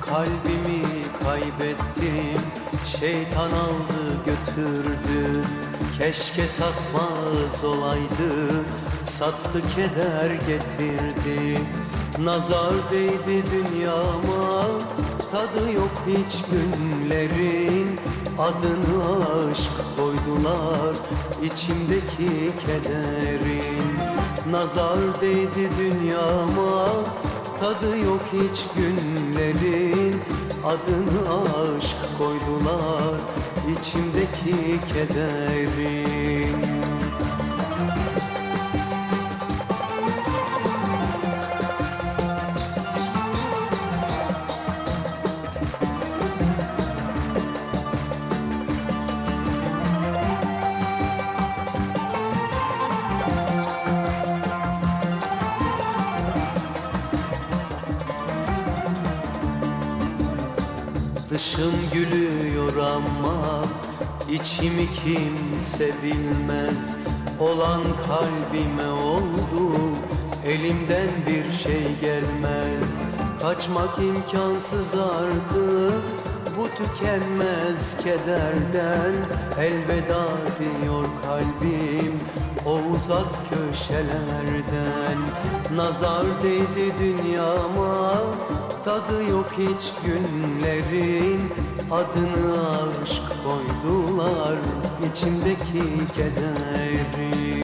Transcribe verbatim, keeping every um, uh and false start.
Kalbimi kaybettim, şeytan aldı götürdü. Keşke satmaz olaydı, sattı keder getirdi. Nazar değdi dünyama, tadı yok hiç günlerin. Adını aşk koydular içimdeki kederin. Nazar değdi dünyama, tadı yok hiç günlerin. Adını aşk koydular içimdeki kederin. Dışım gülüyor ama içimi kimse bilmez. Olan kalbime oldu, elimden bir şey gelmez. Kaçmak imkansız artık bu tükenmez kederden. Elveda diyor kalbim o uzak köşelerden. Nazar değdi dünyama, tadı yok hiç günlerin. Adını aşk koydular içimdeki kederi.